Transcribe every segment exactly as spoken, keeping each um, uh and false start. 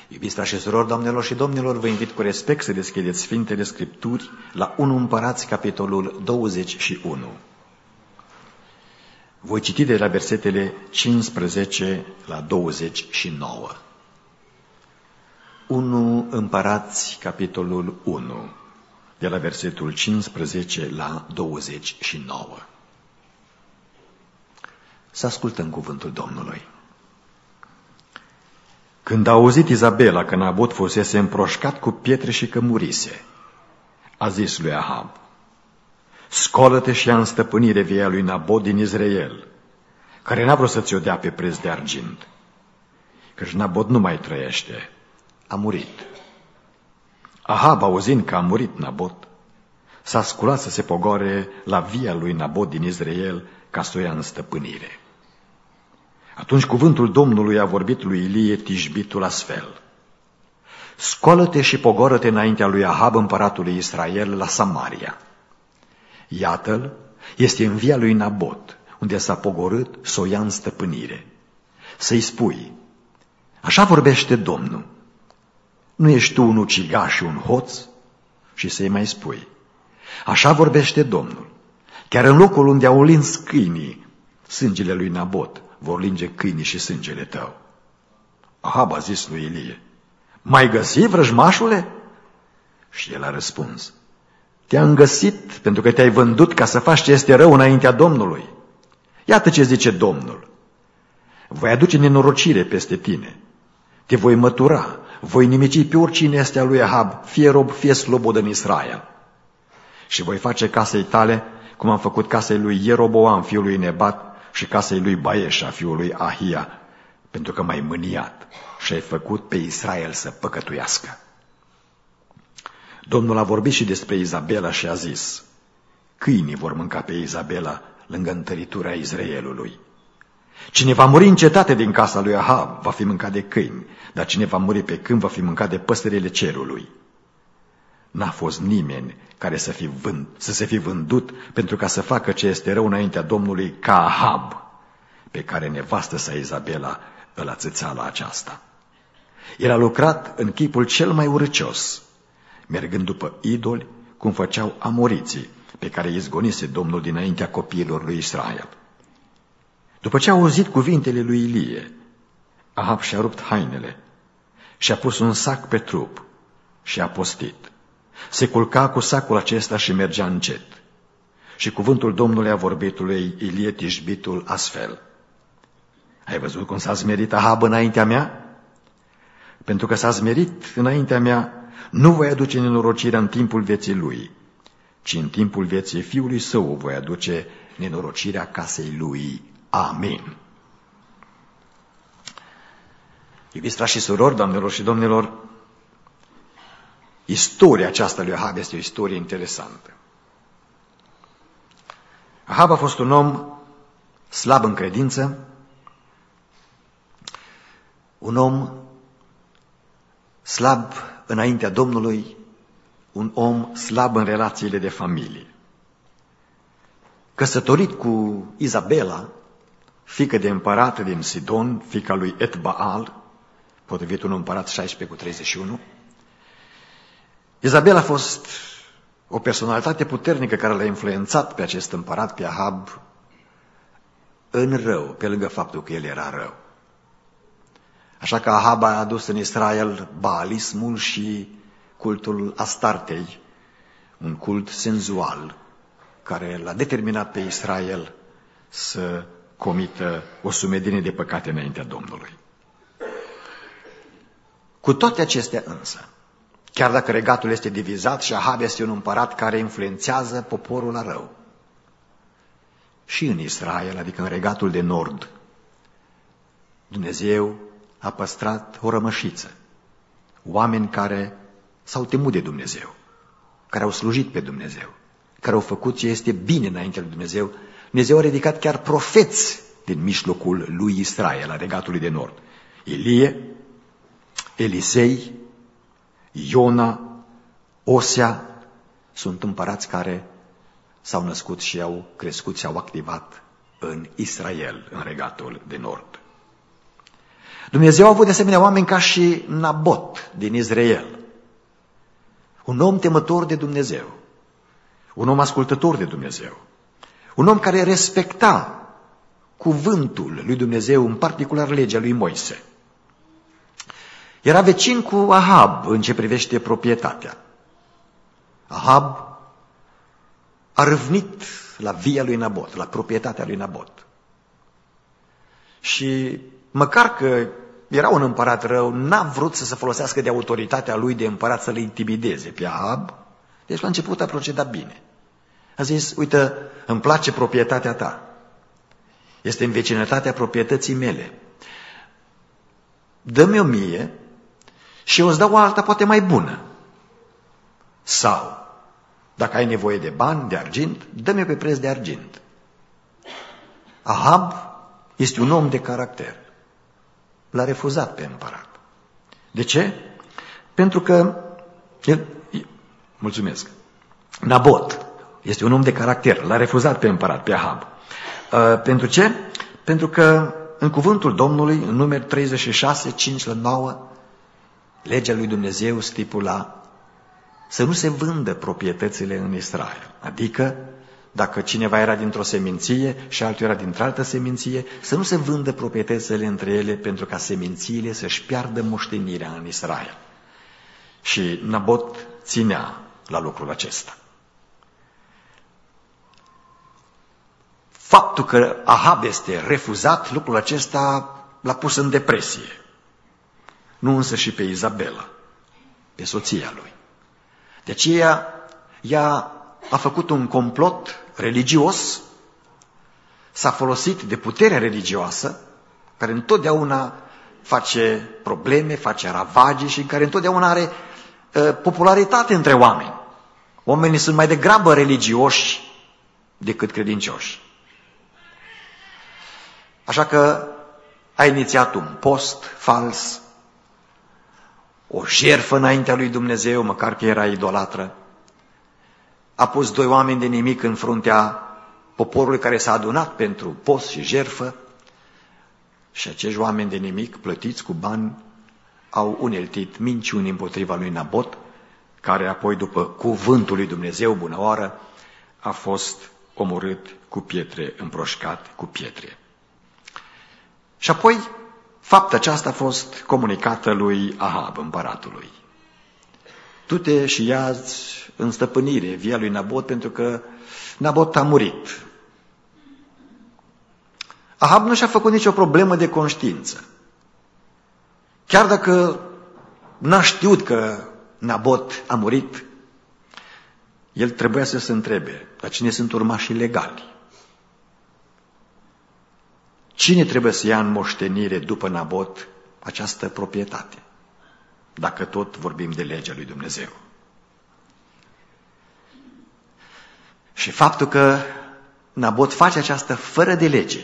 Iubiți frați și surori, doamnelor și domnilor, vă invit cu respect să deschideți Sfintele Scripturi la unu Împărați, capitolul douăzeci și unu. Voi citi de la versetele cincisprezece la douăzeci și nouă. unu Împărați, capitolul unu, de la versetul cincisprezece la douăzeci și nouă. Să ascultăm cuvântul Domnului. Când a auzit Izabela că Nabot fusese împroșcat cu pietre și că murise, a zis lui Ahab: scolă-te și ia în stăpânire via lui Nabot din Izrael, care n-a vrut să ți-o dea pe preț de argint, căci Nabot nu mai trăiește, a murit. Ahab, auzind că a murit Nabot, s-a sculat să se pogoare la via lui Nabot din Izrael ca să o ia în stăpânire. Atunci cuvântul Domnului a vorbit lui Ilie Tishbitul astfel: scoală-te și pogoră-te înaintea lui Ahab, împăratul lui Israel, la Samaria. Iată-l, este în via lui Nabot, unde s-a pogorât să o ia în stăpânire. Să-i spui: așa vorbește Domnul, nu ești tu un ucigaș și un hoț? Și să-i mai spui: așa vorbește Domnul, chiar în locul unde au lins câinii sângele lui Nabot, vor linge câinii și sângele tău. Ahab a zis lui Ilie: m-ai găsit, vrăjmașule? Și el a răspuns: te-am găsit pentru că te-ai vândut ca să faci ce este rău înaintea Domnului. Iată ce zice Domnul: voi aduce nenorocire peste tine, te voi mătura, voi nimici pe oricine este a lui Ahab, fie rob, fie slobod în Israel. Și voi face casei tale cum am făcut casei lui Ieroboam, fiul lui Nebat, și casei lui Baeșa, fiul lui Ahia, pentru că m-ai mâniat și ai făcut pe Israel să păcătuiască. Domnul a vorbit și despre Izabela și a zis: câinii vor mânca pe Izabela lângă întăritura Israelului. Cine va muri în cetate din casa lui Ahab va fi mâncat de câini, dar cine va muri pe câmp va fi mâncat de păsările cerului. N-a fost nimeni care să, fi vând, să se fi vândut pentru ca să facă ce este rău înaintea Domnului ca Ahab, pe care nevastă sa Izabela îl ațățea la aceasta. El a lucrat în chipul cel mai urâcios, mergând după idoli, cum făceau amoriții, pe care îi izgonise Domnul dinaintea copiilor lui Israel. După ce a auzit cuvintele lui Ilie, Ahab și-a rupt hainele și-a pus un sac pe trup și a postit. Se culca cu sacul acesta și mergea încet. Și cuvântul Domnului a vorbit lui Ilie Tishbitul astfel: ai văzut cum s-a smerit Ahab înaintea mea? Pentru că s-a smerit înaintea mea, nu voi aduce nenorocirea în timpul vieții lui, ci în timpul vieții fiului său voi aduce nenorocirea casei lui. Amin. Iubiți frați și surori, doamnelor și domnilor, istoria aceasta lui Ahab este o istorie interesantă. Ahab a fost un om slab în credință, un om slab înaintea Domnului, un om slab în relațiile de familie. Căsătorit cu Izabela, fiică de împărat din Sidon, fiica lui Etbaal, potrivit unu Împărați șaisprezece cu treizeci și unu, Izabela a fost o personalitate puternică care l-a influențat pe acest împărat, pe Ahab, în rău, pe lângă faptul că el era rău. Așa că Ahab a adus în Israel baalismul și cultul Astartei, un cult senzual, care l-a determinat pe Israel să comită o sumedenie de păcate înaintea Domnului. Cu toate acestea însă, chiar dacă regatul este divizat și Ahab este un împărat care influențează poporul la rău, și în Israel, adică în regatul de nord, Dumnezeu a păstrat o rămășiță, oameni care s-au temut de Dumnezeu, care au slujit pe Dumnezeu, care au făcut ce este bine înaintea lui Dumnezeu. Dumnezeu a ridicat chiar profeți din mijlocul lui Israel, a regatului de nord: Ilie, Elisei, Iona, Osea. Sunt împărați care s-au născut și au crescut și au activat în Israel, în regatul de nord. Dumnezeu a avut de asemenea oameni ca și Nabot din Israel. Un om temător de Dumnezeu. Un om ascultător de Dumnezeu. Un om care respecta cuvântul lui Dumnezeu, în particular legea lui Moise. Era vecin cu Ahab în ce privește proprietatea. Ahab a râvnit la via lui Nabot, la proprietatea lui Nabot. Și măcar că era un împărat rău, n-a vrut să se folosească de autoritatea lui de împărat să-l intimideze pe Ahab. Deci la început a procedat bine. A zis, uite, îmi place proprietatea ta. Este în vecinătatea proprietății mele. Dă-mi o mie și eu îți dau o alta poate mai bună. Sau, dacă ai nevoie de bani, de argint, dă-mi pe preț de argint. Ahab este un om de caracter. L-a refuzat pe împărat. De ce? Pentru că el, mulțumesc, Nabot este un om de caracter. L-a refuzat pe împărat, pe Ahab. Uh, pentru ce? Pentru că în cuvântul Domnului, în Numeri treizeci și șase, cinci la nouă, legea lui Dumnezeu stipula să nu se vândă proprietățile în Israel. Adică, dacă cineva era dintr-o seminție și altul era dintr-o altă seminție, să nu se vândă proprietățile între ele pentru ca semințiile să-și piardă moștenirea în Israel. Și Nabot ținea la lucrul acesta. Faptul că Ahab este refuzat, lucrul acesta l-a pus în depresie. Nu însă și pe Izabela, pe soția lui. De aceea, ea a făcut un complot religios, s-a folosit de puterea religioasă, care întotdeauna face probleme, face ravagii și care întotdeauna are uh, popularitate între oameni. Oamenii sunt mai degrabă religioși decât credincioși. Așa că a inițiat un post fals, o jertfă înaintea lui Dumnezeu, măcar că era idolatră. A pus doi oameni de nimic în fruntea poporului care s-a adunat pentru post și jertfă și acești oameni de nimic, plătiți cu bani, au uneltit minciuni împotriva lui Nabot, care apoi, după cuvântul lui Dumnezeu, bună oară, a fost omorât cu pietre, împroșcat cu pietre. Și apoi, fapta aceasta a fost comunicată lui Ahab, împăratului. Du-te și ia-ți în stăpânire via lui Nabot, pentru că Nabot a murit. Ahab nu și-a făcut nicio problemă de conștiință. Chiar dacă n-a știut că Nabot a murit, el trebuia să se întrebe, dar cine sunt urmașii legali? Cine trebuie să ia în moștenire după Nabot această proprietate? Dacă tot vorbim de legea lui Dumnezeu. Și faptul că Nabot face aceasta fără de lege,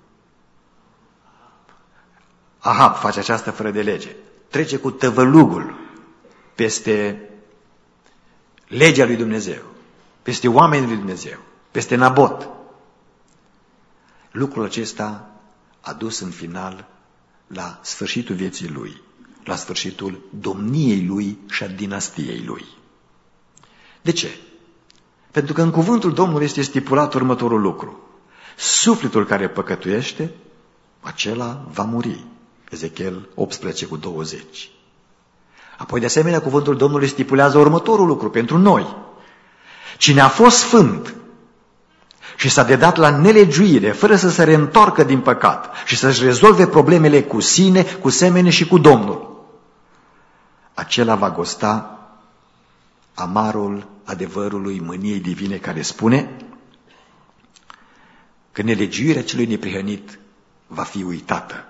Ahab face aceasta fără de lege, trece cu tăvălugul peste legea lui Dumnezeu, peste oamenii lui Dumnezeu, peste Nabot. Lucrul acesta a dus în final la sfârșitul vieții lui, la sfârșitul domniei lui și a dinastiei lui. De ce? Pentru că în cuvântul Domnului este stipulat următorul lucru. Sufletul care păcătuiește, acela va muri. Ezechiel optsprezece cu douăzeci. Apoi, de asemenea, cuvântul Domnului stipulează următorul lucru pentru noi. Cine a fost sfânt și s-a dedat la nelegiuire, fără să se reîntoarcă din păcat și să-și rezolve problemele cu sine, cu semene și cu Domnul, acela va gusta amarul adevărului mâniei divine care spune că nelegiuirea celui neprihănit va fi uitată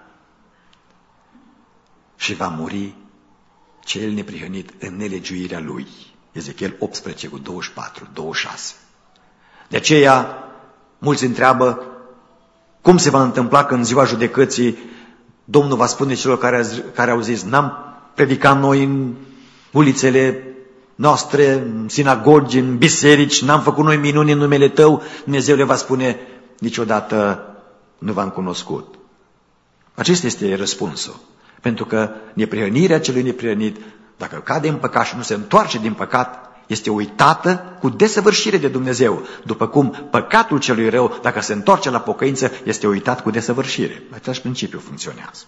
și va muri cel neprihănit în nelegiuirea lui. Ezechiel optsprezece cu douăzeci și patru, douăzeci și șase. De aceea, mulți întreabă cum se va întâmpla că în ziua judecății Domnul va spune celor care, care au zis n-am predicat noi în ulițele noastre, în sinagogi, în biserici, n-am făcut noi minuni în numele Tău, Dumnezeu le va spune niciodată nu v-am cunoscut. Acesta este răspunsul. Pentru că neprihănirea celui neprihănit, dacă cade în păcat și nu se întoarce din păcat, este uitată cu desăvârșire de Dumnezeu, după cum păcatul celui rău, dacă se întoarce la pocăință, este uitat cu desăvârșire. Același principiu funcționează.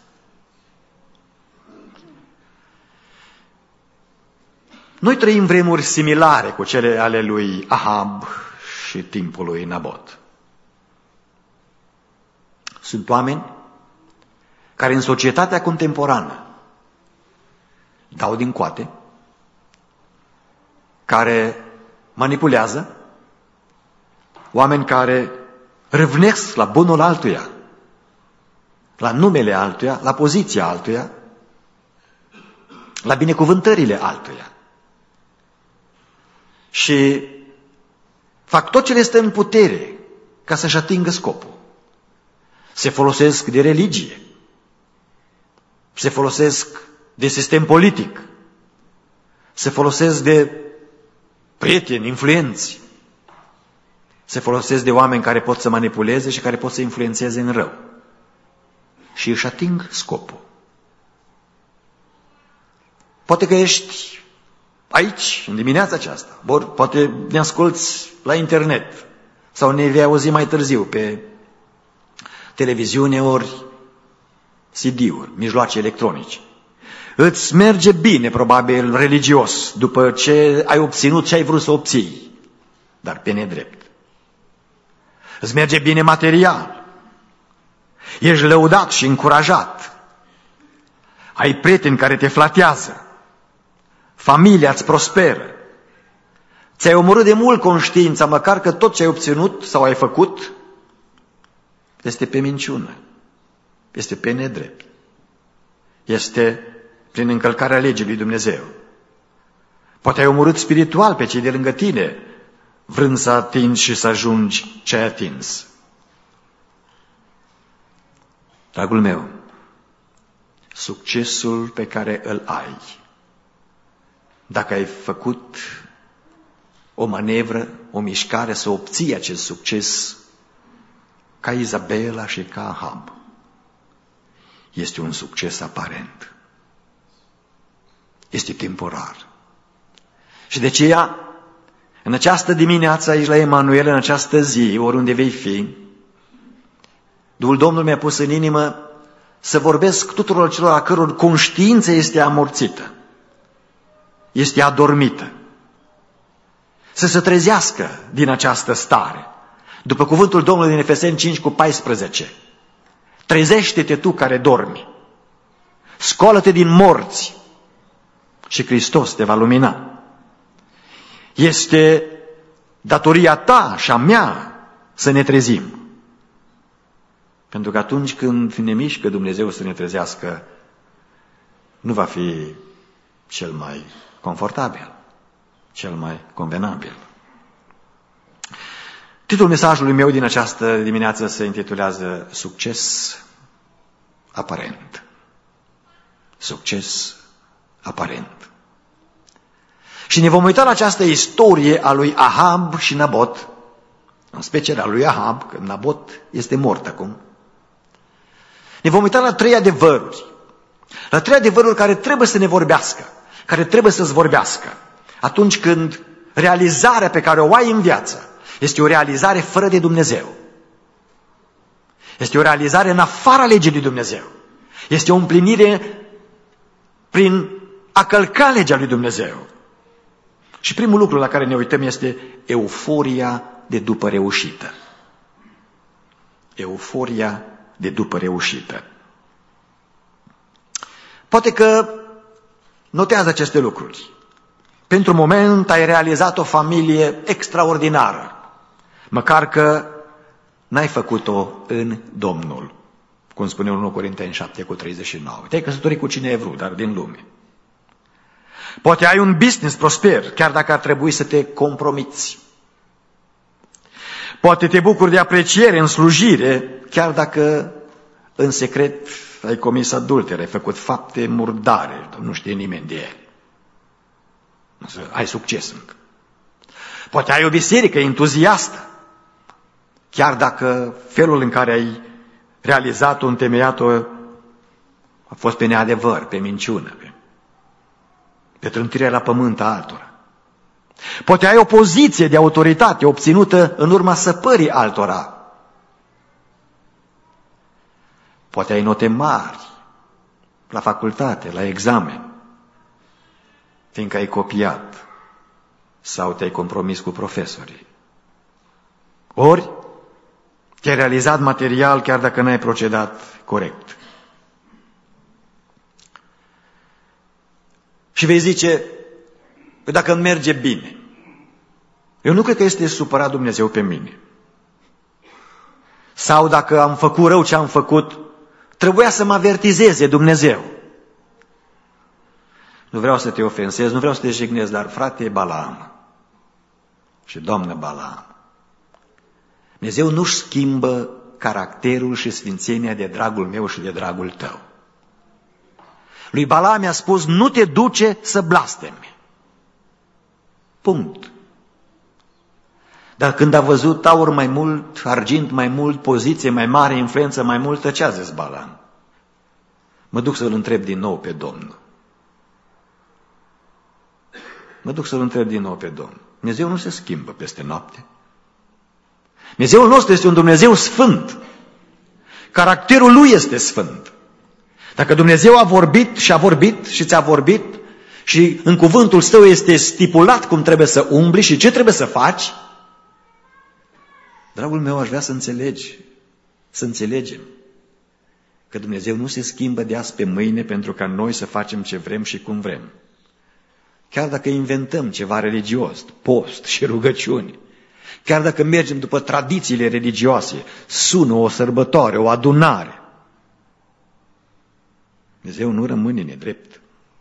Noi trăim vremuri similare cu cele ale lui Ahab și timpul lui Nabot. Sunt oameni care în societatea contemporană dau din coate, care manipulează, oameni care râvnesc la bunul altuia, la numele altuia, la poziția altuia, la binecuvântările altuia. Și fac tot ce le stă în putere ca să-și atingă scopul. Se folosesc de religie, se folosesc de sistem politic, se folosesc de prieteni, influenți, se folosesc de oameni care pot să manipuleze și care pot să influențeze în rău. Și își ating scopul. Poate că ești aici, în dimineața aceasta, poate ne asculți la internet sau ne vei auzi mai târziu pe televiziune ori C D-uri, mijloace electronice. Îți merge bine, probabil, religios, după ce ai obținut ce ai vrut să obții, dar pe nedrept. Îți merge bine material. Ești lăudat și încurajat. Ai prieteni care te flatează. Familia îți prosperă. Ți-ai omorât de mult conștiința, măcar că tot ce ai obținut sau ai făcut este pe minciună, este pe nedrept, este prin încălcarea legii lui Dumnezeu. Poate ai omorât spiritual pe cei de lângă tine, vrând să atingi și să ajungi ce ai atins. Dragul meu, succesul pe care îl ai, dacă ai făcut o manevră, o mișcare să obții acest succes, ca Izabela și ca Ahab, este un succes aparent. Este temporar. Și de aceea, în această dimineață aici la Emanuel, în această zi, oriunde vei fi, Duhul Domnului mi-a pus în inimă să vorbesc tuturor celor a căror conștiință este amorțită, este adormită, să se trezească din această stare. După cuvântul Domnului din Efeseni cinci cu paisprezece, trezește-te tu care dormi, scoală-te din morți și Hristos te va lumina. Este datoria ta și a mea să ne trezim. Pentru că atunci când ne mișcă Dumnezeu să ne trezească, nu va fi cel mai confortabil, cel mai convenabil. Titlul mesajului meu din această dimineață se intitulează Succes aparent. Succes aparent. Și ne vom uita la această istorie a lui Ahab și Nabot, în special a lui Ahab, că Nabot este mort acum. Ne vom uita la trei adevăruri. La trei adevăruri care trebuie să ne vorbească, care trebuie să-ți vorbească. Atunci când realizarea pe care o ai în viață este o realizare fără de Dumnezeu. Este o realizare în afara legii lui Dumnezeu. Este o împlinire prin a călca legea lui Dumnezeu. Și primul lucru la care ne uităm este euforia de după reușită. Euforia de după reușită. Poate că notează aceste lucruri. Pentru moment ai realizat o familie extraordinară, măcar că n-ai făcut-o în Domnul, cum spune unu Corinteni șapte cu treizeci și nouă. Te-ai căsătorit cu cine ai vrut, dar din lume. Poate ai un business prosper, chiar dacă ar trebui să te compromiți. Poate te bucuri de apreciere în slujire, chiar dacă în secret ai comis adultere, ai făcut fapte murdare, nu știe nimeni de ele. Ai succes încă. Poate ai o biserică entuziastă, chiar dacă felul în care ai realizat-o, întemeiat-o, A fost pe neadevăr, pe minciună, pe, pe trântirea la pământ a altora. Poate ai o poziție de autoritate obținută în urma săpării altora. Poate ai note mari la facultate, la examen, fiindcă ai copiat sau te-ai compromis cu profesorii. Ori te-ai realizat material chiar dacă n-ai procedat corect. Și vei zice, dacă îmi merge bine, eu nu cred că este supărat Dumnezeu pe mine. Sau dacă am făcut rău ce am făcut, trebuia să mă avertizeze Dumnezeu. Nu vreau să te ofensez, nu vreau să te jignesc, dar frate Balaam și doamnă Balaam, Dumnezeu nu-și schimbă caracterul și sfințenia de dragul meu și de dragul tău. Lui Balaam i-a spus, nu te duce să blastemi. Punct. Dar când a văzut aur mai mult, argint mai mult, poziție mai mare, influență mai multă, ce a zis Balaam? Mă duc să-l întreb din nou pe Domnul. Mă duc să-l întreb din nou pe Domnul. Dumnezeu nu se schimbă peste noapte. Dumnezeul nostru este un Dumnezeu sfânt. Caracterul Lui este sfânt. Dacă Dumnezeu a vorbit și a vorbit și ți-a vorbit și în cuvântul Său este stipulat cum trebuie să umbli și ce trebuie să faci, dragul meu, aș vrea să înțelegi, să înțelegem că Dumnezeu nu se schimbă de azi pe mâine pentru ca noi să facem ce vrem și cum vrem. Chiar dacă inventăm ceva religios, post și rugăciuni, chiar dacă mergem după tradițiile religioase, sună o sărbătoare, o adunare, Dumnezeu nu rămâne nedrept.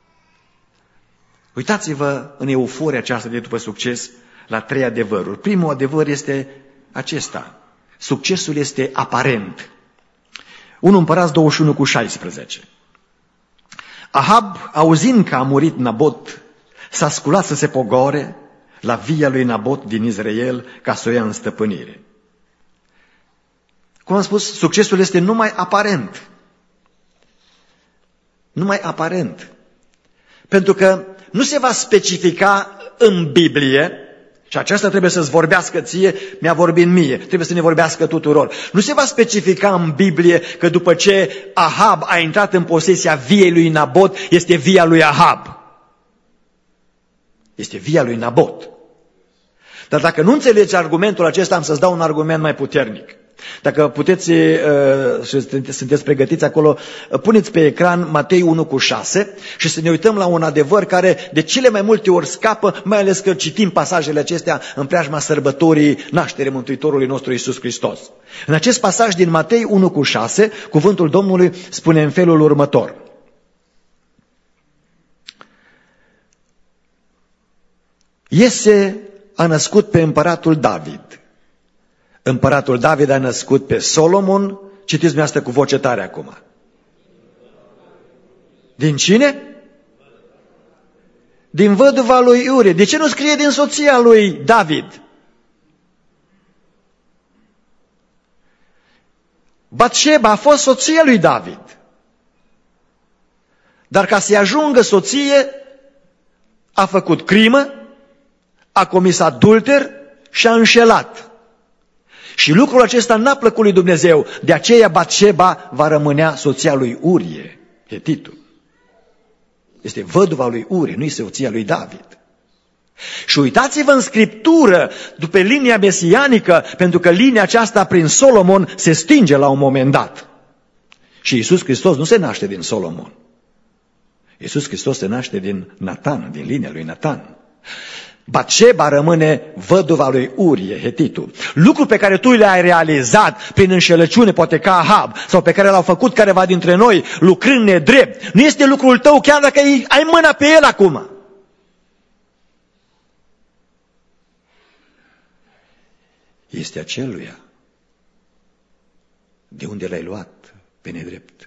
Uitați-vă în euforia aceasta de după succes la trei adevăruri. Primul adevăr este acesta. Succesul este aparent. unu Împărați douăzeci și unu cu șaisprezece. Ahab, auzind că a murit Nabot, s-a sculat să se pogoare la via lui Nabot din Israel ca să o ia în stăpânire. Cum am spus, succesul este numai aparent. Numai aparent. Pentru că nu se va specifica în Biblie, și aceasta trebuie să-ți vorbească ție, mi-a vorbit mie, trebuie să ne vorbească tuturor. Nu se va specifica în Biblie că după ce Ahab a intrat în posesia viei lui Nabot, este via lui Ahab. Este via lui Nabot. Dar dacă nu înțelegi argumentul acesta, am să-ți dau un argument mai puternic. Dacă puteți și sunteți pregătiți acolo, puneți pe ecran Matei unu cu șase și să ne uităm la un adevăr care de cele mai multe ori scapă, mai ales că citim pasajele acestea în preajma sărbătorii nașterii Mântuitorului nostru Iisus Hristos. În acest pasaj din Matei unu cu șase, cuvântul Domnului spune în felul următor. Iese a născut pe împăratul David. Împăratul David a născut pe Solomon. Citiți dumneavoastră cu voce tare acum. Din cine? Din văduva lui Iurie. De ce nu scrie din soția lui David? Batșeba a fost soția lui David. Dar ca să-i ajungă soție, a făcut crimă, a comis adulter și a înșelat. Și lucrul acesta n-a plăcut lui Dumnezeu. De aceea Batșeba va rămânea soția lui Urie, Hetitul. Este văduva lui Urie, nu este soția lui David. Și uitați-vă în Scriptură, după linia mesianică, pentru că linia aceasta prin Solomon se stinge la un moment dat. Și Iisus Hristos nu se naște din Solomon. Iisus Hristos se naște din Natan, din linia lui Natan. Batșeba rămâne văduva lui Urie, Hetitul. Lucru pe care tu le-ai realizat prin înșelăciune, poate ca Ahab, sau pe care l-au făcut careva dintre noi, lucrând nedrept, nu este lucrul tău chiar dacă ai mâna pe el acum. Este aceluia de unde l-ai luat pe nedrept.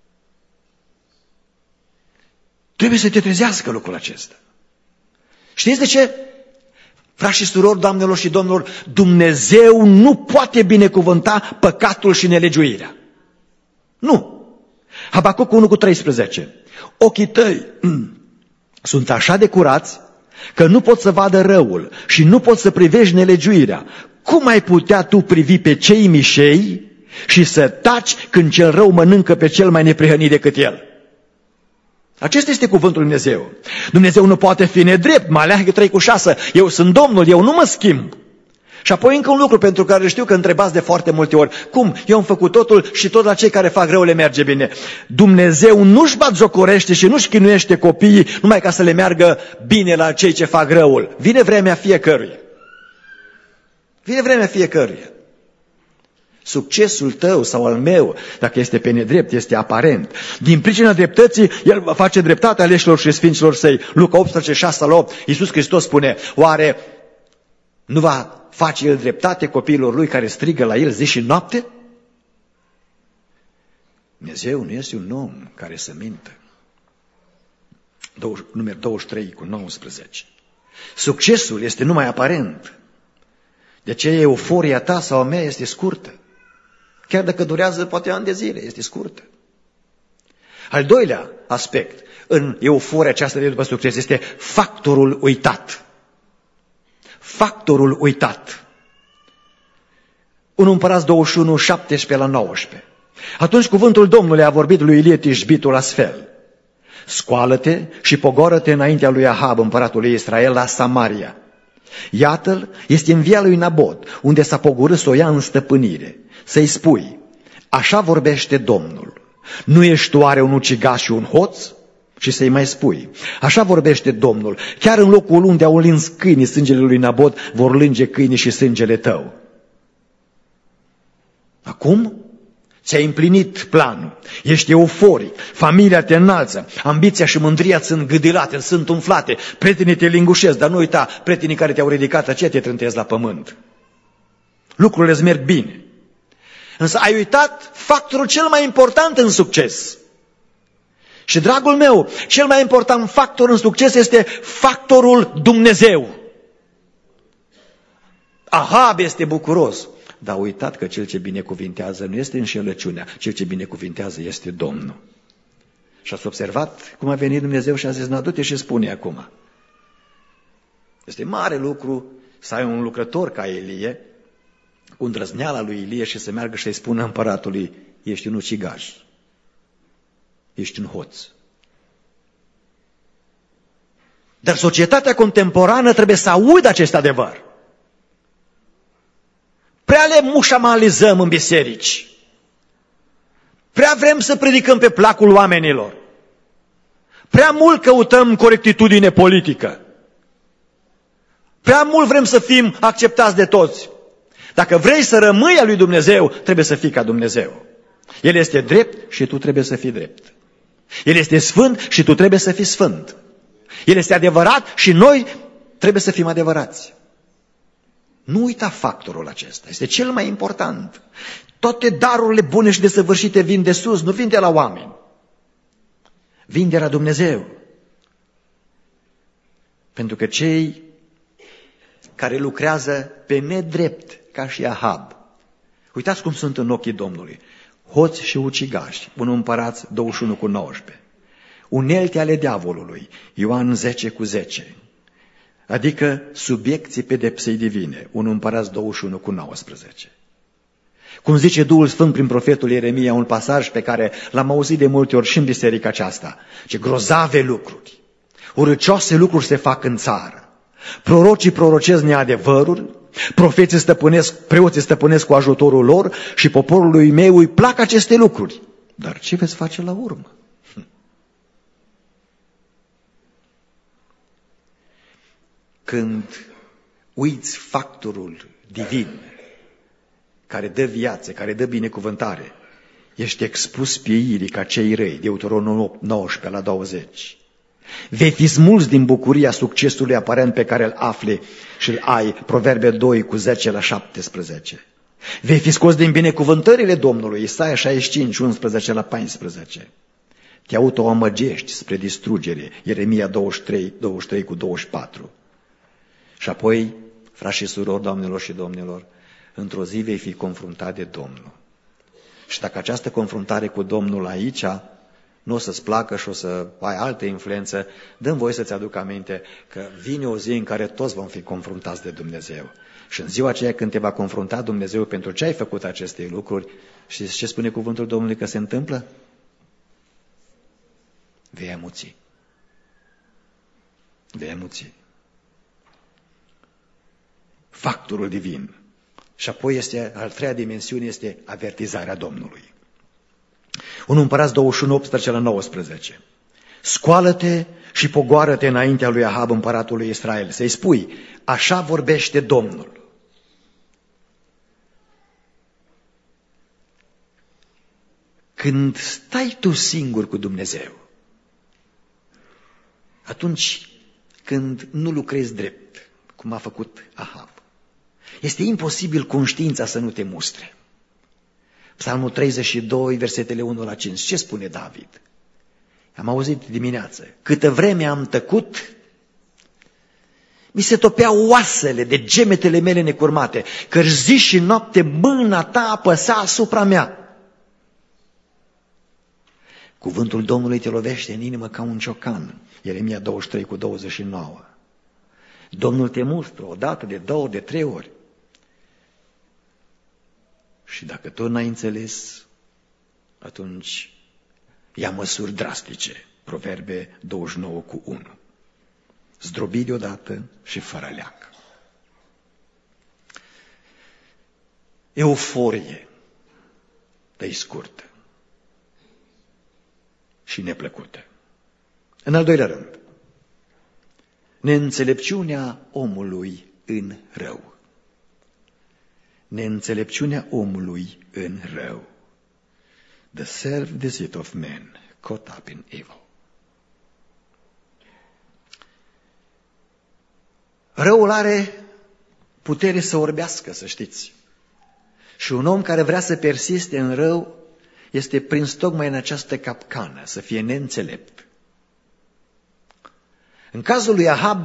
Trebuie să te trezească lucrul acesta. Știți de ce? Frați și surori, doamnelor și domnilor, Dumnezeu nu poate binecuvânta păcatul și nelegiuirea. Nu. Habacuc unu cu treisprezece. Ochii tăi sunt așa de curați că nu poți să vadă răul și nu poți să privești nelegiuirea. Cum ai putea tu privi pe cei mișei și să taci când cel rău mănâncă pe cel mai neprihănit decât el? Acesta este cuvântul Lui Dumnezeu. Dumnezeu nu poate fi nedrept. Maleahi trei cu șase. Eu sunt Domnul, eu nu mă schimb. Și apoi încă un lucru pentru care știu că întrebați de foarte multe ori. Cum? Eu am făcut totul și tot la cei care fac rău le merge bine. Dumnezeu nu-și batjocorește și nu-și chinuiește copiii numai ca să le meargă bine la cei ce fac răul. Vine vremea fiecăruia. Vine vremea fiecăruia. Succesul tău sau al meu, dacă este pe nedrept, este aparent. Din pricina dreptății, El va face dreptatea aleșilor și sfinților săi. Luca optsprezece, șase la opt, Iisus Hristos spune, oare nu va face El dreptate copiilor Lui care strigă la El zi și noapte? Dumnezeu nu este un om care să mintă. Număr douăzeci și trei cu nouăsprezece. Succesul este numai aparent. De aceea euforia ta sau a mea este scurtă. Chiar dacă durează poate ani de zile, este scurtă. Al doilea aspect în euforia aceasta de după succes este factorul uitat. Factorul uitat. unu Împărați douăzeci și unu, șaptesprezece la nouăsprezece. Atunci cuvântul Domnului a vorbit lui Ilie Tishbitul astfel. Scoală-te și pogoră-te înaintea lui Ahab, împăratul lui Israel, la Samaria. Iată-l, este în via lui Nabot, unde s-a pogorât să o ia în stăpânire. Să-i spui, așa vorbește Domnul, nu ești tu oare un ucigaș și un hoț? Și să-i mai spui, așa vorbește Domnul, chiar în locul unde au lins câinii sângele lui Nabot, vor lânge câinii și sângele tău. Acum ți-ai împlinit planul, ești euforic, familia te înalță, ambiția și mândria sunt gâdilate, sunt umflate, prietenii te lingușesc, dar nu uita, prietenii care te-au ridicat, aceia te trântezi la pământ. Lucrurile îți merg bine. Însă ai uitat factorul cel mai important în succes. Și, dragul meu, cel mai important factor în succes este factorul Dumnezeu. Ahab este bucuros, dar a uitat că cel ce binecuvintează nu este înșelăciunea, cel ce binecuvintează este Domnul. Și ați observat cum a venit Dumnezeu și a zis, na, du-te și spune acum. Este mare lucru să ai un lucrător ca Ilie, cu îndrăzneala lui Ilie și să meargă și să-i spună împăratului, ești un ucigaș, ești un hoț. Dar societatea contemporană trebuie să audă acest adevăr. Prea le mușamalizăm în biserici. Prea vrem să predicăm pe placul oamenilor. Prea mult căutăm corectitudine politică. Prea mult vrem să fim acceptați de toți. Dacă vrei să rămâi al lui Dumnezeu, trebuie să fii ca Dumnezeu. El este drept și tu trebuie să fii drept. El este sfânt și tu trebuie să fii sfânt. El este adevărat și noi trebuie să fim adevărați. Nu uita factorul acesta, este cel mai important. Toate darurile bune și desăvârșite vin de sus, nu vin de la oameni. Vin de la Dumnezeu. Pentru că cei care lucrează pe nedrept, ca și Ahab, uitați cum sunt în ochii Domnului, hoți și ucigași, unu Împărați douăzeci și unu cu nouăsprezece, unelte ale diavolului, Ioan zece cu zece, adică subiecții pedepsei divine, unu Împărați douăzeci și unu cu nouăsprezece. Cum zice Duhul Sfânt prin profetul Ieremia, un pasaj pe care l-am auzit de multe ori și în biserica aceasta, ce grozave lucruri, urâcioase lucruri se fac în țară. Prorocii prorocesc neadevăruri, profeții stăpânesc, preoții stăpânesc cu ajutorul lor și poporului meu îi plac aceste lucruri. Dar ce veți face la urmă? Când uiți factorul divin care dă viață, care dă binecuvântare, ești expus pieirii ca cei răi, Deuteronom nouăsprezece la douăzeci. Vei fi smulți din bucuria succesului aparent pe care îl afli și îl ai, Proverbe doi cu zece la șaptesprezece. Vei fi scos din binecuvântările Domnului, Isaia șaizeci și cinci, unsprezece la paisprezece. Te autoamăgești spre distrugere, Ieremia douăzeci și trei, douăzeci și trei cu douăzeci și patru. Și apoi, frați și surori, doamnelor și domnilor, într-o zi vei fi confruntat de Domnul. Și dacă această confruntare cu Domnul aici nu o să-ți placă și o să ai altă influență, dă-mi voie să-ți aduc aminte că vine o zi în care toți vom fi confruntați de Dumnezeu. Și în ziua aceea când te va confrunta Dumnezeu pentru ce ai făcut aceste lucruri, știți ce spune cuvântul Domnului că se întâmplă? Vei amuți. Vei amuți. Factorul divin. Și apoi este, al treia dimensiune este avertizarea Domnului. unu Împărați douăzeci și unu, optsprezece la nouăsprezece. Scoală-te și pogoară-te înaintea lui Ahab, împăratul lui Israel, să-i spui, așa vorbește Domnul. Când stai tu singur cu Dumnezeu, atunci când nu lucrezi drept, cum a făcut Ahab, este imposibil conștiința să nu te mustre. Psalmul treizeci și doi, versetele unu la cinci. Ce spune David? Am auzit dimineață. Câtă vreme am tăcut, mi se topeau oasele de gemetele mele necurmate, căci zi și noapte mâna ta apăsa asupra mea. Cuvântul Domnului te lovește în inimă ca un ciocan. Ieremia douăzeci și trei cu douăzeci și nouă. Domnul te mustră o dată, de două, de trei ori. Și dacă tu n-ai înțeles, atunci ia măsuri drastice. Proverbe douăzeci și nouă cu unu. Zdrobi deodată și fără leac. Euforie, dă-i scurtă și neplăcută. În al doilea rând, neînțelepciunea omului în rău. Neînțelepciunea omului în rău. The self-deceit of man caught up in evil. Răul are putere să orbească, să știți. Și un om care vrea să persiste în rău este prins tocmai în această capcană, să fie neînțelept. În cazul lui Ahab,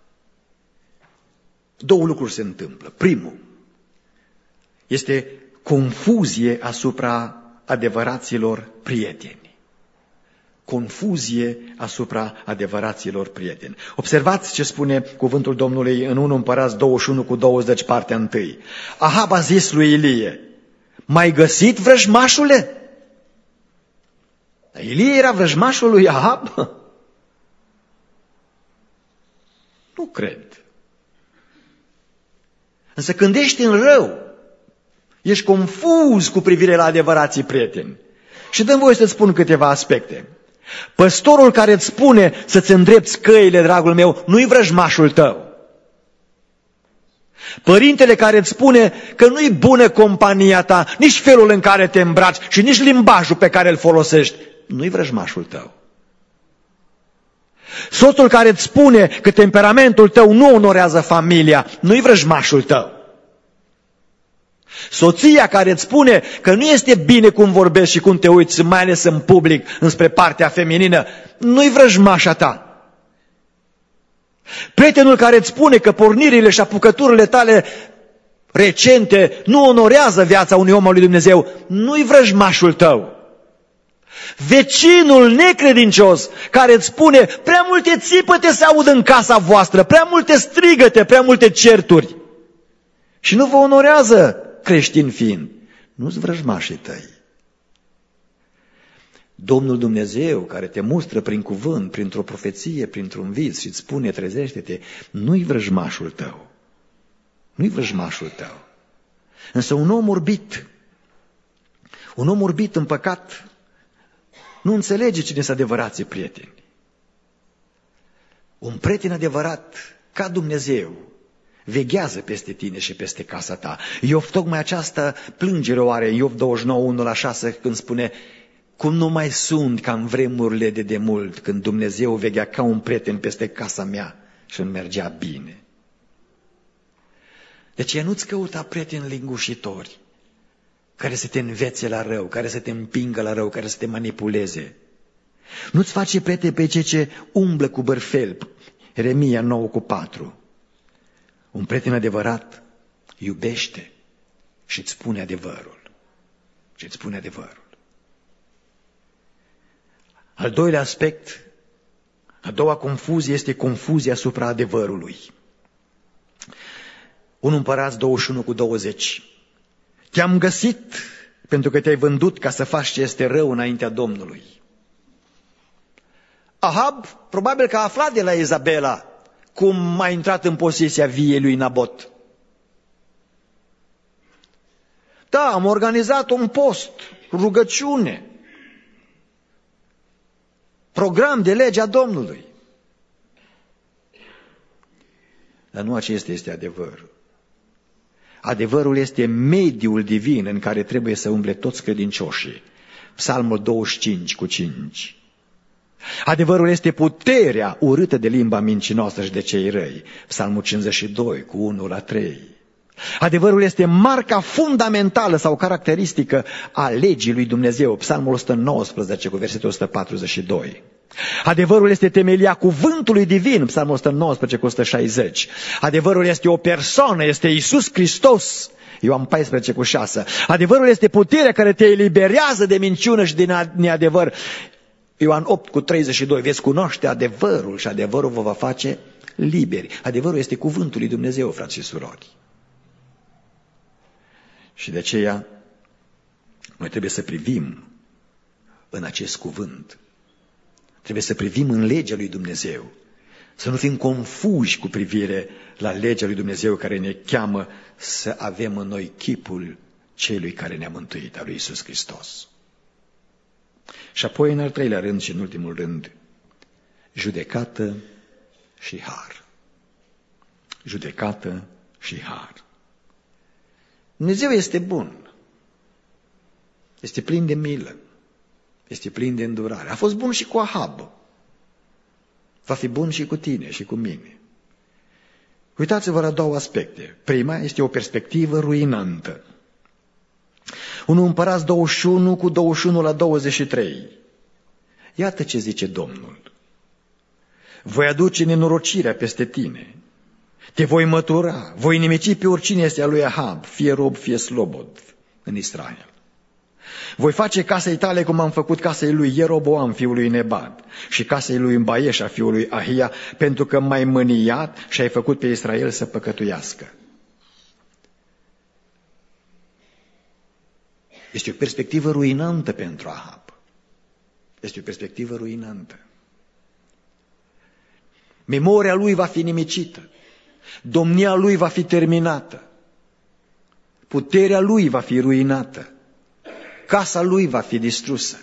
două lucruri se întâmplă. Primul este confuzie asupra adevăraților prieteni. Confuzie asupra adevăraților prieteni. Observați ce spune cuvântul Domnului în unu Împărați douăzeci și unu cu douăzeci, partea întâi. Ahab a zis lui Ilie, m-ai găsit, vrăjmașule? Ilie era vrăjmașul lui Ahab? Nu cred. Însă când ești în rău, ești confuz cu privire la adevărații prieteni. Și dă-mi voie să-ți spun câteva aspecte. Păstorul care îți spune să-ți îndrepți căile, dragul meu, nu-i vrăjmașul tău. Părintele care îți spune că nu-i bună compania ta, nici felul în care te îmbraci și nici limbajul pe care îl folosești, nu-i vrăjmașul tău. Soțul care îți spune că temperamentul tău nu onorează familia, nu-i vrăjmașul tău. Soția care îți spune că nu este bine cum vorbești și cum te uiți, mai ales în public, înspre partea feminină, nu-i vrăjmașa ta. Prietenul care îți spune că pornirile și apucăturile tale recente nu onorează viața unui om al lui Dumnezeu, nu-i vrăjmașul tău. Vecinul necredincios care îți spune prea multe țipăte se aud în casa voastră, prea multe strigăte, prea multe certuri și nu vă onorează creștin fiind, nu-ți vrăjmașii tăi. Domnul Dumnezeu care te mustră prin cuvânt, printr-o profeție, printr-un vis și îți spune trezește-te, nu-i vrăjmașul tău. Nu-i vrăjmașul tău. Însă un om orbit, un om orbit în păcat, nu înțelege cine sunt adevărații prieteni. Un prieten adevărat ca Dumnezeu veghează peste tine și peste casa ta. Iov tocmai această plângere o are, Iov douăzeci și nouă, unu la șase, când spune, cum nu mai sunt ca în vremurile de demult, când Dumnezeu veghea ca un prieten peste casa mea și îmi mergea bine. Deci nu-ți căuta prieteni lingușitori, care să te învețe la rău, care să te împingă la rău, care să te manipuleze. Nu-ți face prieteni pe cei ce umblă cu bărfel. Ieremia nouă cu patru. Un prieten adevărat iubește și îți spune adevărul. Și îți spune adevărul. Al doilea aspect, a doua confuzie este confuzia asupra adevărului. unu Împărați douăzeci și unu cu douăzeci. Te-am găsit pentru că te-ai vândut ca să faci ce este rău înaintea Domnului. Ahab probabil că a aflat de la Izabela cum a intrat în posesia viei lui Nabot. Da, am organizat un post, rugăciune, program de legea Domnului. Dar nu acesta este adevărul. Adevărul este mediul divin în care trebuie să umble toți credincioșii. Psalmul douăzeci și cinci cu cinci. Adevărul este puterea urâtă de limba mincinoasă și de cei răi. Psalmul cincizeci și doi cu unu la trei. Adevărul este marca fundamentală sau caracteristică a legii lui Dumnezeu. Psalmul o sută nouăsprezece cu versetul o sută patruzeci și doi. Adevărul este temelia cuvântului divin. Psalmul o sută nouăsprezece cu o sută șaizeci. Adevărul este o persoană, este Iisus Hristos. Ioan paisprezece cu șase. Adevărul este puterea care te eliberează de minciună și de neadevăr. Ioan opt cu treizeci și doi. Veți cunoaște adevărul și adevărul vă va face liberi. Adevărul este cuvântul lui Dumnezeu, frați și surori. Și de aceea noi trebuie să privim în acest cuvânt. Trebuie să privim în legea lui Dumnezeu. Să nu fim confuși cu privire la legea lui Dumnezeu care ne cheamă să avem în noi chipul celui care ne-a mântuit, al lui Iisus Hristos. Și apoi, în al treilea rând și în ultimul rând, judecată și har. Judecată și har. Dumnezeu este bun. Este plin de milă. Este plin de îndurare. A fost bun și cu Ahab. Va fi bun și cu tine și cu mine. Uitați-vă la două aspecte. Prima este o perspectivă ruinantă. unu Împărați douăzeci și unu cu douăzeci și unu la douăzeci și trei. Iată ce zice Domnul. Voi aduce nenorocirea peste tine. Te voi mătura, voi nimici pe oricine este a lui Ahab, fie rob, fie slobod, în Israel. Voi face casei tale cum am făcut casei lui Ieroboam, fiul lui Nebat, și casei lui Baieșa, fiul lui Ahia, pentru că m-ai mâniat și ai făcut pe Israel să păcătuiască. Este o perspectivă ruinantă pentru Ahab. Este o perspectivă ruinantă. Memoria lui va fi nimicită. Domnia lui va fi terminată. Puterea lui va fi ruinată. Casa lui va fi distrusă.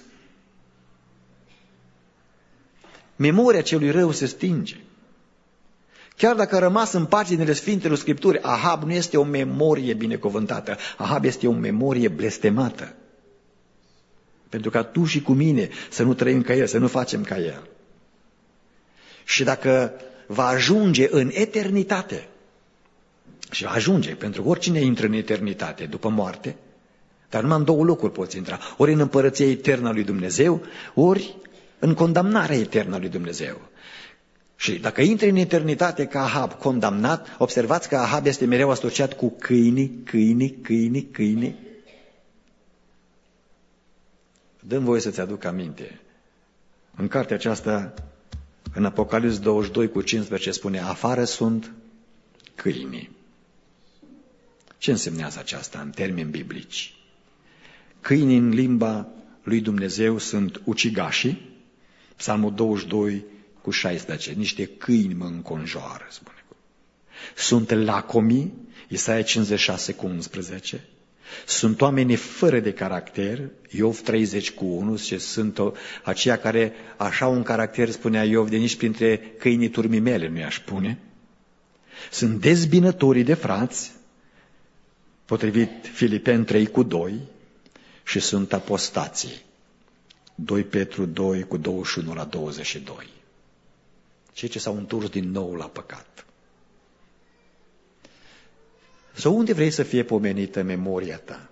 Memoria celui rău se stinge. Chiar dacă a rămas în paginile Sfintelor Scripturi, Ahab nu este o memorie binecuvântată. Ahab este o memorie blestemată. Pentru ca tu și cu mine să nu trăim ca el, să nu facem ca el. Și dacă va ajunge în eternitate, și va ajunge, pentru că oricine intră în eternitate după moarte, dar numai în două locuri poți intra, ori în împărăția eternă a lui Dumnezeu, ori în condamnarea eternă a lui Dumnezeu. Și dacă intri în eternitate ca Ahab, condamnat, observați că Ahab este mereu asociat cu câinii, câinii, câinii, câinii. Dă-mi voie să-ți aduc aminte. În cartea aceasta, în Apocalips douăzeci și doi cu cincisprezece, spune, afară sunt câinii. Ce însemnează aceasta în termeni biblici? Câinii în limba lui Dumnezeu sunt ucigașii, Psalmul douăzeci și doi cu șaisprezece, niște câini mă înconjoară, spune. Sunt lacomii, Isaia cincizeci și șase cu unsprezece, sunt oamenii fără de caracter, Iov treizeci cu unu, și sunt o, aceia care așa un caracter, spunea Iov, de nici printre câinii turmii mele nu i-aș pune. Sunt dezbinătorii de frați, potrivit Filipeni trei cu doi, și sunt apostații, doi Petru doi cu douăzeci și unu la douăzeci și doi. Cei ce s-au întors din nou la păcat. Sau unde vrei să fie pomenită memoria ta?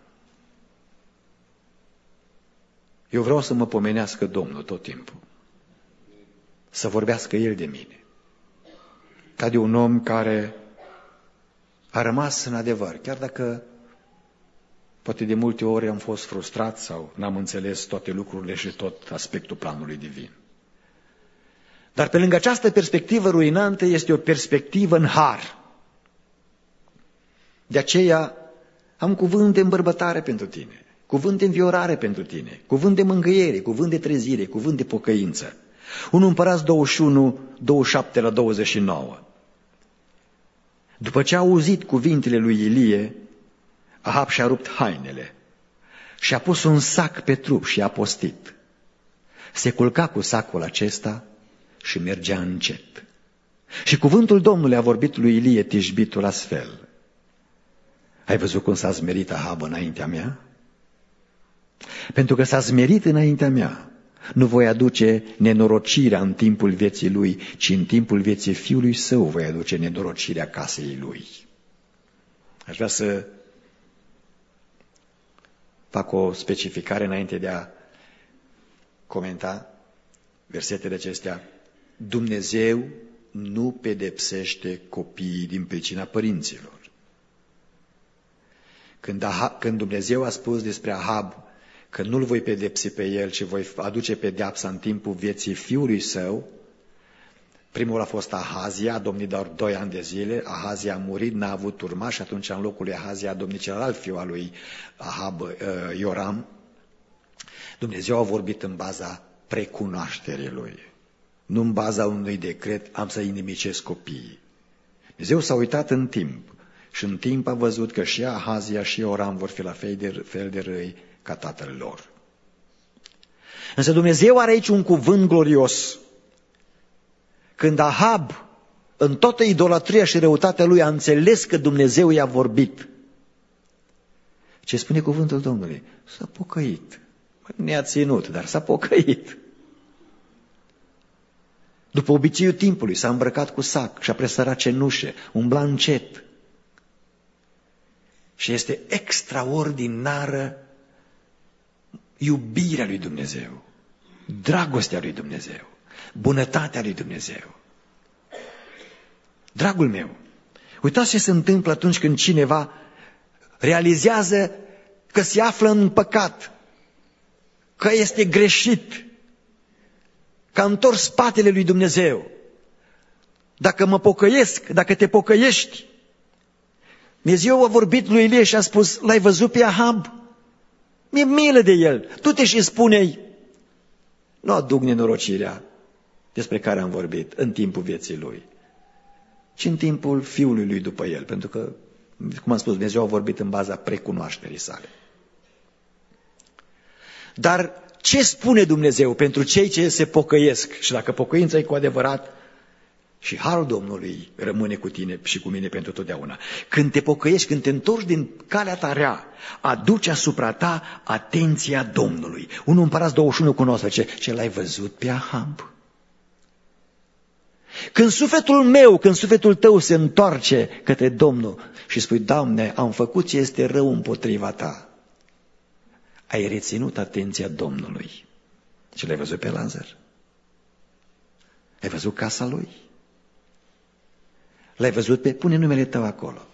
Eu vreau să mă pomenească Domnul tot timpul. Să vorbească El de mine. Ca de un om care a rămas în adevăr, chiar dacă Poate de multe ori am fost frustrat sau n-am înțeles toate lucrurile și tot aspectul planului divin. Dar pe lângă această perspectivă ruinantă este o perspectivă în har. De aceea am cuvânt de îmbărbătare pentru tine, cuvânt de înviorare pentru tine, cuvânt de mângâiere, cuvânt de trezire, cuvânt de pocăință. unu Împărați douăzeci și unu, douăzeci și șapte la douăzeci și nouă. După ce a auzit cuvintele lui Ilie, Ahab și-a rupt hainele și a pus un sac pe trup și a postit. Se culca cu sacul acesta și mergea încet. Și cuvântul Domnului a vorbit lui Ilie Tishbitul astfel: ai văzut cum s-a zmerit Ahab înaintea mea? Pentru că s-a zmerit înaintea mea, nu voi aduce nenorocirea în timpul vieții lui, ci în timpul vieții fiului său voi aduce nenorocirea casei lui. Aș vrea să fac o specificare înainte de a comenta versetele acestea. Dumnezeu nu pedepsește copiii din pricina părinților. Când, Ahab, când Dumnezeu a spus despre Ahab că nu-l voi pedepsi pe el, ci voi aduce pedeapsa în timpul vieții fiului său, primul a fost Ahazia, a domnit doar doi ani de zile, Ahazia a murit, n-a avut urmași și atunci în locul lui Ahazia a domnit celălalt fiu al lui Ahab, Ioram. Dumnezeu a vorbit în baza precunoașterii lui, nu în baza unui decret, am să inimicesc copiii. Dumnezeu s-a uitat în timp și în timp a văzut că și Ahazia și Ioram vor fi la fel de, fel de răi ca tatăl lor. Însă Dumnezeu are aici un cuvânt glorios. Când Ahab, în toată idolatria și răutatea lui, a înțeles că Dumnezeu i-a vorbit, ce spune cuvântul Domnului? S-a pocăit. Ne-a ținut, dar s-a pocăit. După obiceiul timpului s-a îmbrăcat cu sac și a presărat cenușe, umbla încet. Și este extraordinară iubirea lui Dumnezeu, dragostea lui Dumnezeu, bunătatea lui Dumnezeu. Dragul meu, uitați ce se întâmplă atunci când cineva realizează că se află în păcat, că este greșit, că a întors spatele lui Dumnezeu. Dacă mă pocăiesc, dacă te pocăiești, Dumnezeu a vorbit lui Ilie și a spus: l-ai văzut pe Ahab? Mi-e milă de el. Tu te și spune-i: nu aduc nenorocirea despre care am vorbit în timpul vieții lui, ci în timpul fiului lui după el, pentru că, cum am spus, Dumnezeu a vorbit în baza precunoașterii sale. Dar ce spune Dumnezeu pentru cei ce se pocăiesc? Și dacă pocăința e cu adevărat, și harul Domnului rămâne cu tine și cu mine pentru totdeauna. Când te pocăiești, când te întorci din calea ta rea, aduce asupra ta atenția Domnului. unu Împărați douăzeci și unu cu nouăsprezece. Ce l-ai văzut pe Ahab? Când sufletul meu, când sufletul tău se întoarce către Domnul și spui: Doamne, am făcut ce este rău împotriva ta, ai reținut atenția Domnului. Ce l-ai văzut pe Lazar? Ai văzut casa lui? L-ai văzut pe... Pune numele tău acolo.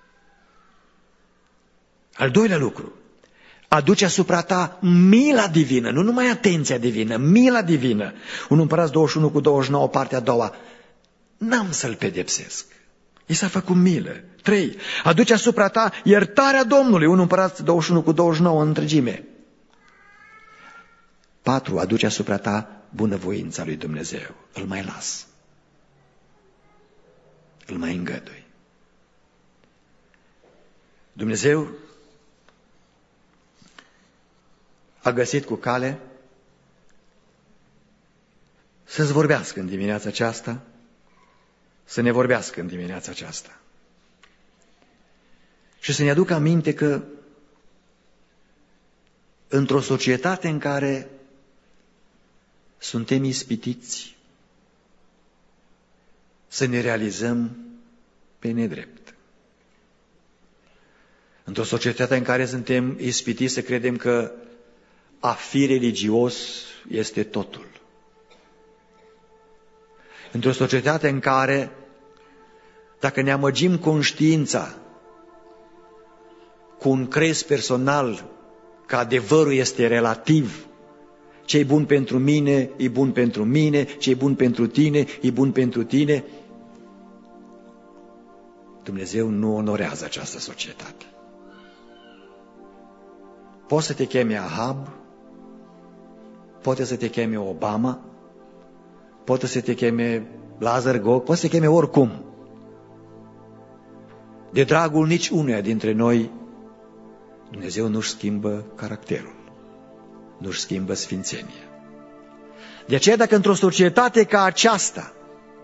Al doilea lucru, aduce asupra ta mila divină, nu numai atenția divină, mila divină. unu Împărați douăzeci și unu cu douăzeci și nouă, partea a doua. N-am să-l pedepsesc. I s-a făcut milă. Trei, aduce asupra ta iertarea Domnului. unu Împărați douăzeci și unu cu douăzeci și nouă în întregime. Patru, aduce asupra ta bunăvoința lui Dumnezeu. Îl mai las. Îl mai îngădui. Dumnezeu a găsit cu cale să-ți vorbească în dimineața aceasta, să ne vorbească în dimineața aceasta. Și să ne aducă aminte că într-o societate în care suntem ispitiți să ne realizăm pe nedrept. Într-o societate în care suntem ispitiți să credem că a fi religios este totul. Într-o societate în care, dacă ne amăgim conștiința cu un crez personal că adevărul este relativ. Ce-i bun pentru mine, e bun pentru mine, ce-i bun pentru tine, e bun pentru tine. Dumnezeu nu onorează această societate. Poți să te cheme Ahab, poate să te cheme Obama, poate să te cheme Lazar Gog, poate să te cheme oricum. De dragul nici unuia dintre noi, Dumnezeu nu-și schimbă caracterul, nu-și schimbă sfințenia. De aceea, dacă într-o societate ca aceasta,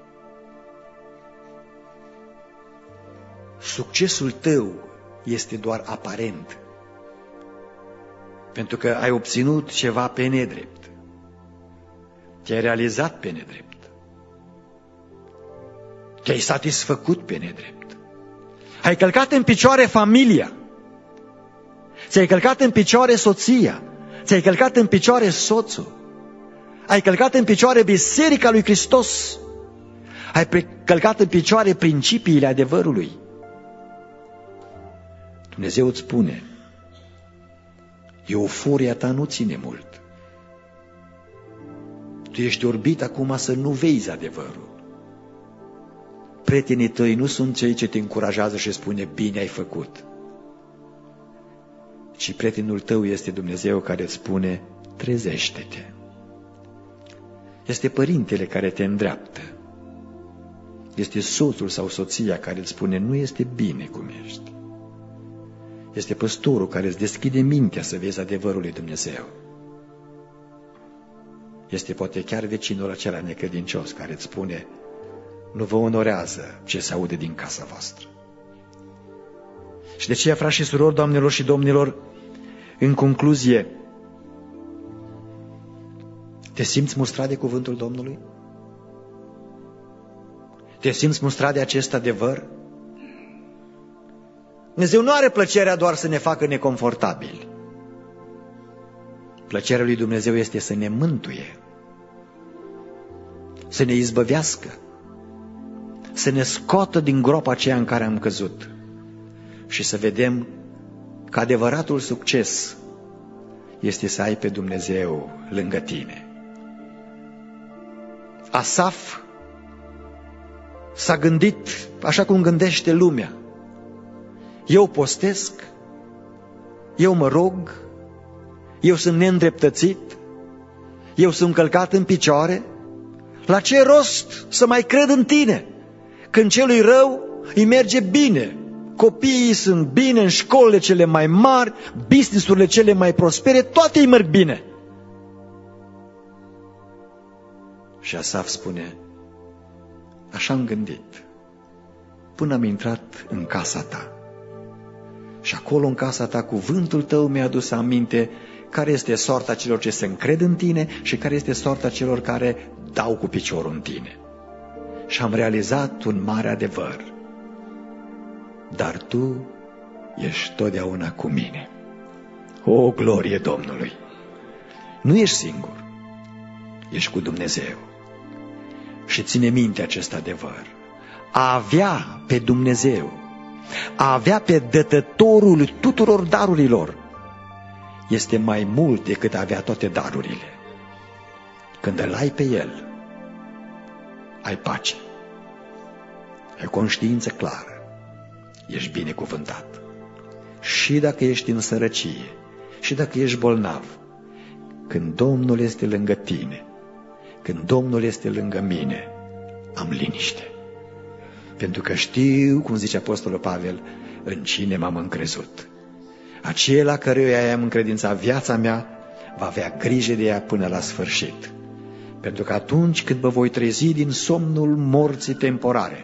succesul tău este doar aparent, pentru că ai obținut ceva pe nedrept, te-ai realizat pe nedrept, te-ai satisfăcut pe nedrept, ai călcat în picioare familia, ți-ai călcat în picioare soția, ți-ai călcat în picioare soțul, ai călcat în picioare Biserica lui Hristos, ai călcat în picioare principiile adevărului. Dumnezeu îți spune, euforia ta nu ține mult. Tu ești orbit acum să nu vezi adevărul. Prietenii tăi nu sunt cei ce te încurajează și spune, bine ai făcut. Ci prietenul tău este Dumnezeu care îți spune, trezește-te. Este părintele care te îndreaptă. Este soțul sau soția care îți spune, nu este bine cum ești. Este păstorul care îți deschide mintea să vezi adevărul lui Dumnezeu. Este poate chiar vecinul acela necredincios care îți spune, nu vă onorează ce se aude din casa voastră. Și de aceea, frați și surori, doamnelor și domnilor, în concluzie, te simți mustrat de cuvântul Domnului? Te simți mustrat de acest adevăr? Dumnezeu nu are plăcerea doar să ne facă neconfortabili. Plăcerea lui Dumnezeu este să ne mântuie, să ne izbăvească, să ne scoată din groapa aceea în care am căzut și să vedem că adevăratul succes este să ai pe Dumnezeu lângă tine. Asaf s-a gândit așa cum gândește lumea. Eu postesc, eu mă rog, eu sunt neîndreptățit, eu sunt călcat în picioare. La ce rost să mai cred în tine? Când celui rău îi merge bine, copiii sunt bine în școlile cele mai mari, business-urile cele mai prospere, toate îi merg bine. Și Asaf spune, așa am gândit, până am intrat în casa ta. Și acolo în casa ta cuvântul tău mi-a adus aminte care este soarta celor ce se încred în tine și care este soarta celor care dau cu piciorul în tine. Și am realizat un mare adevăr. Dar tu ești totdeauna cu mine. O, glorie Domnului! Nu ești singur, ești cu Dumnezeu. Și ține minte acest adevăr. A avea pe Dumnezeu, a avea pe dătătorul tuturor darurilor, este mai mult decât a avea toate darurile. Când îl ai pe El, ai pace, ai conștiință clară, ești binecuvântat. Și dacă ești în sărăcie, și dacă ești bolnav, când Domnul este lângă tine, când Domnul este lângă mine, am liniște. Pentru că știu, cum zice Apostolul Pavel, în cine m-am încrezut. Acela căruia i-am încredințat viața mea, va avea grijă de ea până la sfârșit. Pentru că atunci când mă voi trezi din somnul morții temporare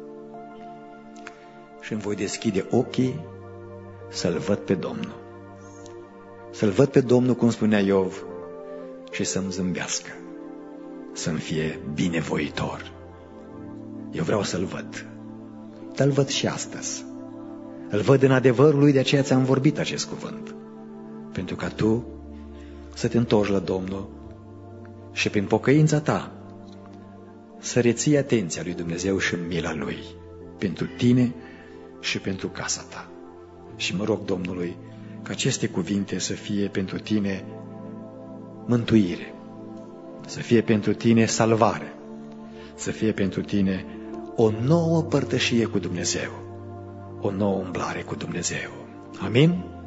și îmi voi deschide ochii, să-L văd pe Domnul. Să-L văd pe Domnul, cum spunea Iov, și să-mi zâmbească, să-mi fie binevoitor. Eu vreau să-L văd, dar îl văd și astăzi. Îl văd în adevărul Lui, de aceea ți-am vorbit acest cuvânt. Pentru ca tu să te întorci la Domnul și prin pocăința ta să reții atenția lui Dumnezeu și mila Lui pentru tine și pentru casa ta. Și mă rog Domnului ca aceste cuvinte să fie pentru tine mântuire, să fie pentru tine salvare, să fie pentru tine o nouă părtășie cu Dumnezeu, o nouă umblare cu Dumnezeu. Amin?